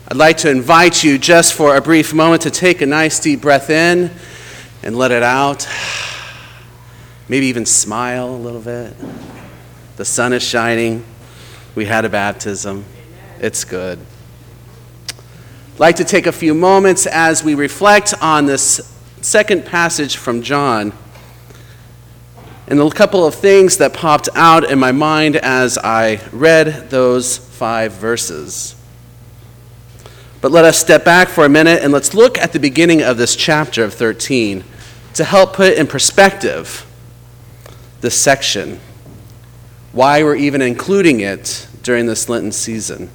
I'd like to invite you just for a brief moment to take a nice deep breath in and let it out. Maybe even smile a little bit. The sun is shining. We had a baptism. It's good. I'd like to take a few moments as we reflect on this second passage from John and a couple of things that popped out in my mind as I read those 5 verses. But let us step back for a minute and let's look at the beginning of this chapter of 13 to help put in perspective this section, why we're even including it during this Lenten season.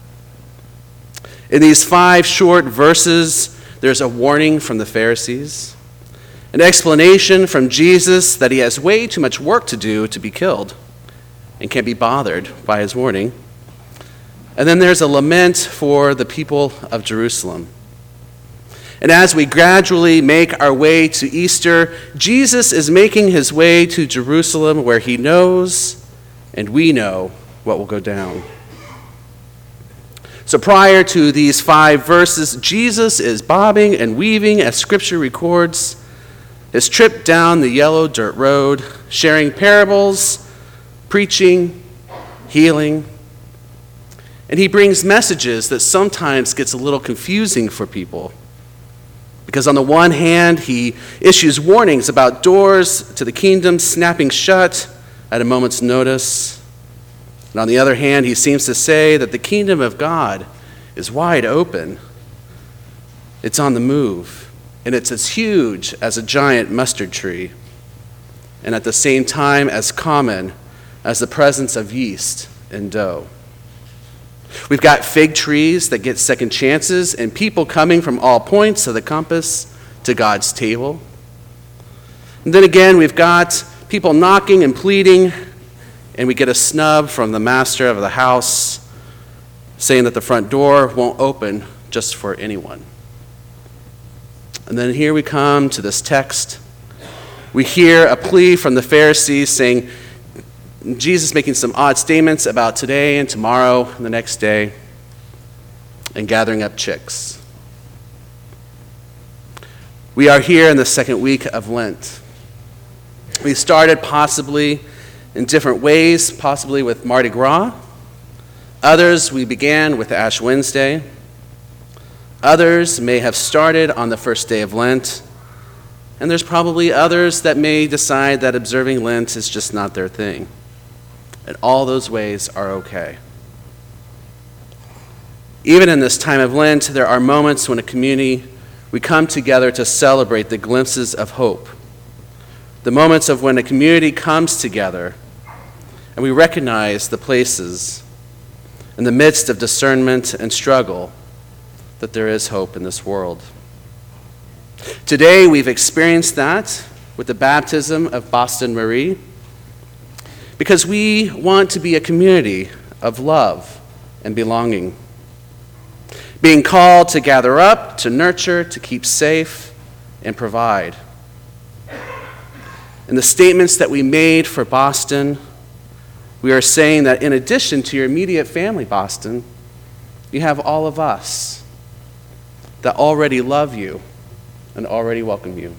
In these 5 short verses, there's a warning from the Pharisees, an explanation from Jesus that he has way too much work to do to be killed and can't be bothered by his warning. And then there's a lament for the people of Jerusalem. And as we gradually make our way to Easter, Jesus is making his way to Jerusalem where he knows and we know what will go down. So prior to these 5 verses, Jesus is bobbing and weaving, as Scripture records, his trip down the yellow dirt road, sharing parables, preaching, healing. And he brings messages that sometimes gets a little confusing for people. Because on the one hand, he issues warnings about doors to the kingdom snapping shut at a moment's notice. And on the other hand, he seems to say that the kingdom of God is wide open. It's on the move, and it's as huge as a giant mustard tree, and at the same time as common as the presence of yeast in dough. We've got fig trees that get second chances and people coming from all points of the compass to God's table. And then again, we've got people knocking and pleading, and we get a snub from the master of the house saying that the front door won't open just for anyone. And then here we come to this text. We hear a plea from the Pharisees saying, Jesus making some odd statements about today and tomorrow and the next day, and gathering up chicks. We are here in the second week of Lent. We started possibly in different ways, possibly with Mardi Gras. Others, we began with Ash Wednesday. Others may have started on the first day of Lent. And there's probably others that may decide that observing Lent is just not their thing. And all those ways are okay. Even in this time of Lent, there are moments when a community, we come together to celebrate the glimpses of hope. The moments of when a community comes together and we recognize the places in the midst of discernment and struggle that there is hope in this world. Today, we've experienced that with the baptism of Boston Marie, because we want to be a community of love and belonging, being called to gather up, to nurture, to keep safe, and provide. In the statements that we made for Boston, we are saying that in addition to your immediate family, Boston, you have all of us that already love you and already welcome you.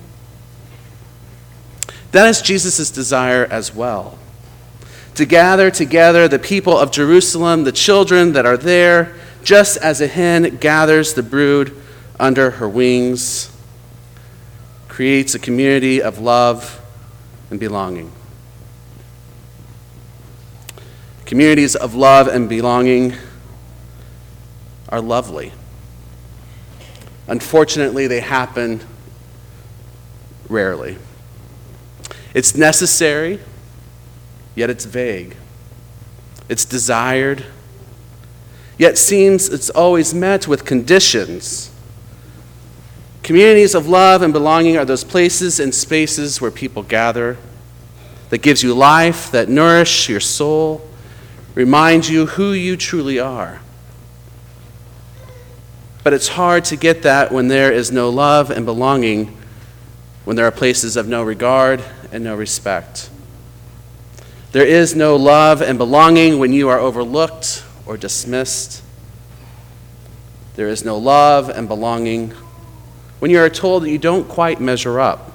That is Jesus' desire as well. To gather together the people of Jerusalem, the children that are there, just as a hen gathers the brood under her wings, creates a community of love and belonging. Communities of love and belonging are lovely. Unfortunately, they happen rarely. It's necessary, yet it's vague. It's desired, yet seems it's always met with conditions. Communities of love and belonging are those places and spaces where people gather, that gives you life, that nourish your soul, remind you who you truly are. But it's hard to get that when there is no love and belonging, when there are places of no regard and no respect. There is no love and belonging when you are overlooked or dismissed. There is no love and belonging when you are told that you don't quite measure up,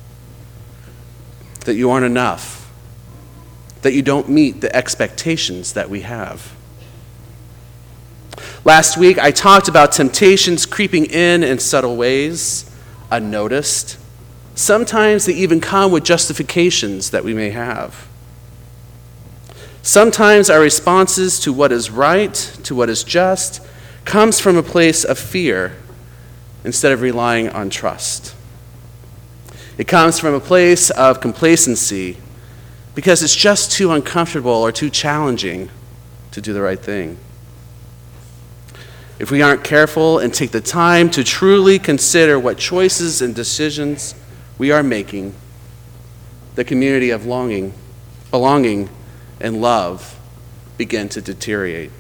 that you aren't enough, that you don't meet the expectations that we have. Last week, I talked about temptations creeping in subtle ways, unnoticed. Sometimes they even come with justifications that we may have. Sometimes our responses to what is right, to what is just, comes from a place of fear instead of relying on trust. It comes from a place of complacency because it's just too uncomfortable or too challenging to do the right thing. If we aren't careful and take the time to truly consider what choices and decisions we are making, the community of belonging, and love begin to deteriorate.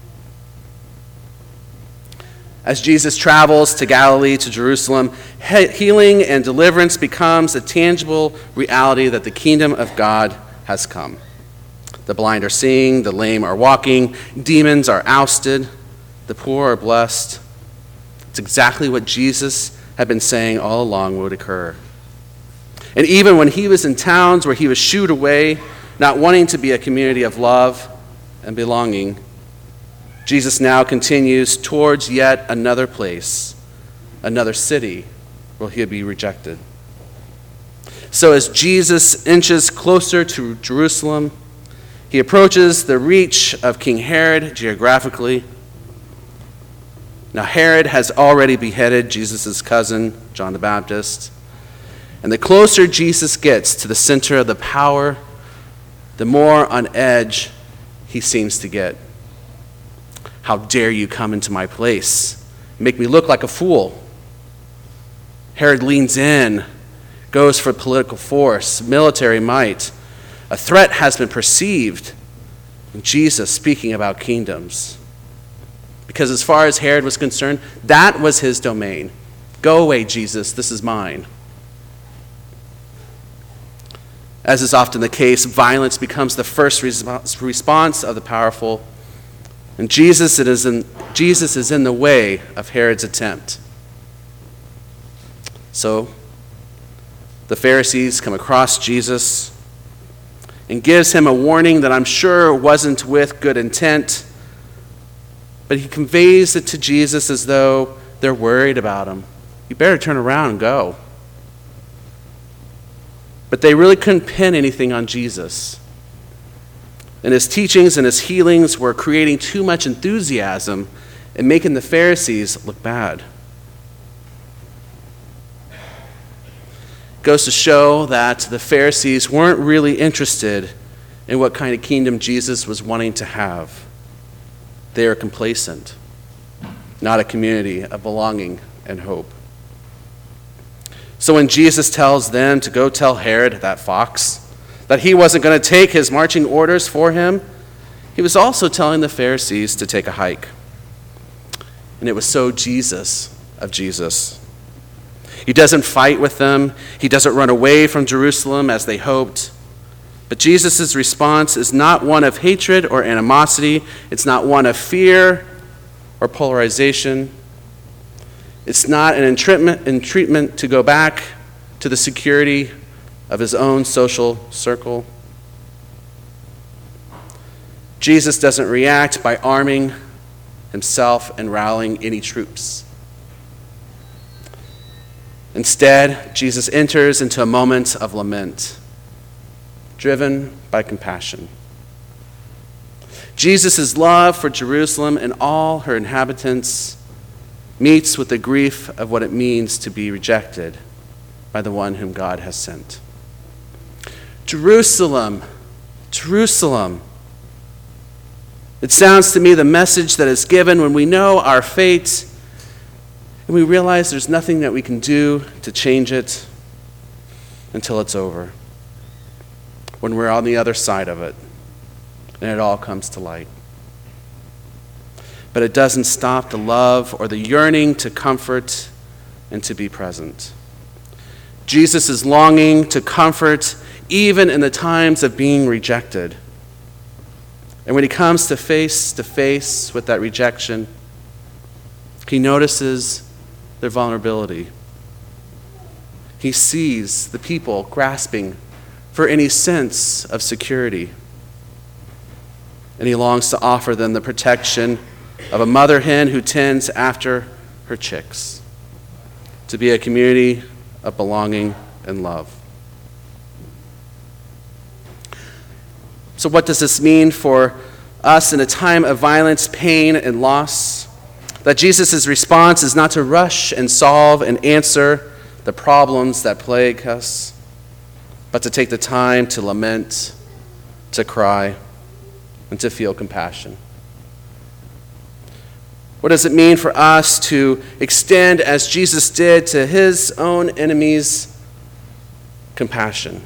As Jesus travels to Galilee, to Jerusalem, healing and deliverance becomes a tangible reality that the kingdom of God has come. The blind are seeing, the lame are walking, demons are ousted, the poor are blessed. It's exactly what Jesus had been saying all along would occur. And even when he was in towns where he was shooed away, not wanting to be a community of love and belonging, Jesus now continues towards yet another place, another city where he'll be rejected. So as Jesus inches closer to Jerusalem, he approaches the reach of King Herod geographically. Now Herod has already beheaded Jesus' cousin, John the Baptist. And the closer Jesus gets to the center of the power, the more on edge he seems to get. How dare you come into my place, make me look like a fool? Herod leans in, goes for political force, military might. A threat has been perceived in Jesus speaking about kingdoms. Because as far as Herod was concerned, that was his domain. Go away, Jesus, this is mine. As is often the case, violence becomes the first response of the powerful. And Jesus is in the way of Herod's attempt. So the Pharisees come across Jesus and gives him a warning that I'm sure wasn't with good intent, but he conveys it to Jesus as though they're worried about him. You better turn around and go. But they really couldn't pin anything on Jesus. And his teachings and his healings were creating too much enthusiasm and making the Pharisees look bad. It goes to show that the Pharisees weren't really interested in what kind of kingdom Jesus was wanting to have. They are complacent, not a community of belonging and hope. So when Jesus tells them to go tell Herod, that fox, that he wasn't going to take his marching orders for him, he was also telling the Pharisees to take a hike. And it was so Jesus of Jesus. He doesn't fight with them. He doesn't run away from Jerusalem as they hoped. But Jesus' response is not one of hatred or animosity. It's not one of fear or polarization. It's not an entreatment to go back to the security of his own social circle. Jesus doesn't react by arming himself and rallying any troops. Instead, Jesus enters into a moment of lament, driven by compassion. Jesus' love for Jerusalem and all her inhabitants meets with the grief of what it means to be rejected by the one whom God has sent. Jerusalem, Jerusalem. It sounds to me the message that is given when we know our fate and we realize there's nothing that we can do to change it until it's over. When we're on the other side of it and it all comes to light. But it doesn't stop the love or the yearning to comfort and to be present. Jesus is longing to comfort even in the times of being rejected. And when he comes to face with that rejection, He notices their vulnerability. He sees the people grasping for any sense of security. And he longs to offer them the protection of a mother hen who tends after her chicks, to be a community of belonging and love. So what does this mean for us in a time of violence, pain, and loss? That Jesus' response is not to rush and solve and answer the problems that plague us, but to take the time to lament, to cry, and to feel compassion. What does it mean for us to extend, as Jesus did to his own enemies, compassion?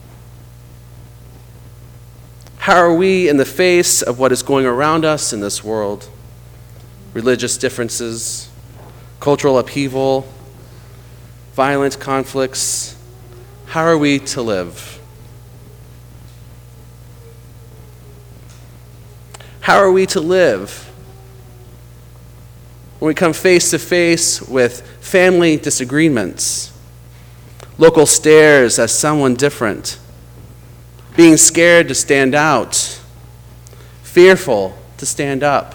How are we, in the face of what is going around us in this world, religious differences, cultural upheaval, violent conflicts, how are we to live? How are we to live when we come face to face with family disagreements, local stares at someone different, being scared to stand out, fearful to stand up?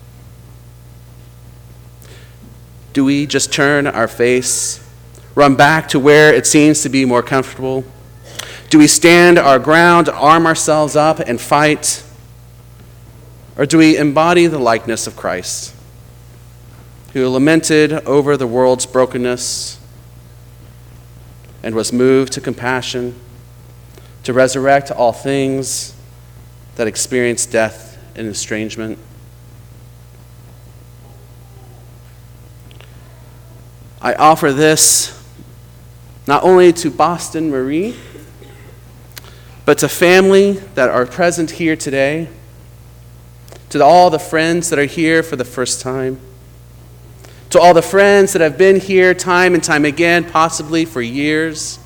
Do we just turn our face, run back to where it seems to be more comfortable? Do we stand our ground, arm ourselves up, and fight? Or do we embody the likeness of Christ, who lamented over the world's brokenness and was moved to compassion to resurrect all things that experience death and estrangement? I offer this not only to Boston Marie, but to family that are present here today, to all the friends that are here for the first time, to all the friends that have been here time and time again, possibly for years.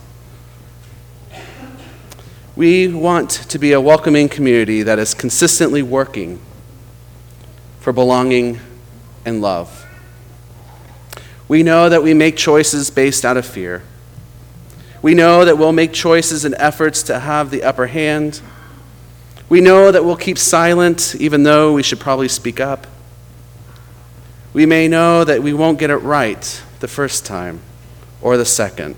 We want to be a welcoming community that is consistently working for belonging and love. We know that we make choices based out of fear. We know that we'll make choices and efforts to have the upper hand. We know that we'll keep silent even though we should probably speak up. We may know that we won't get it right the first time or the second.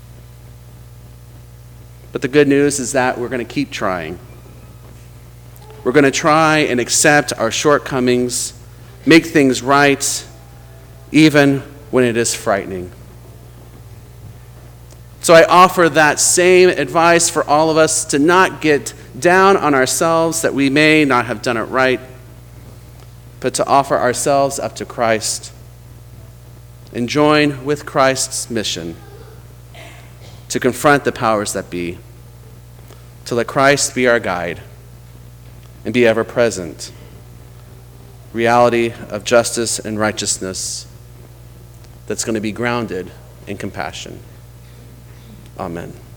But the good news is that we're going to keep trying. We're going to try and accept our shortcomings, make things right, even when it is frightening. So I offer that same advice for all of us, to not get down on ourselves that we may not have done it right, but to offer ourselves up to Christ and join with Christ's mission to confront the powers that be, to let Christ be our guide and be ever present. Reality of justice and righteousness that's going to be grounded in compassion. Amen.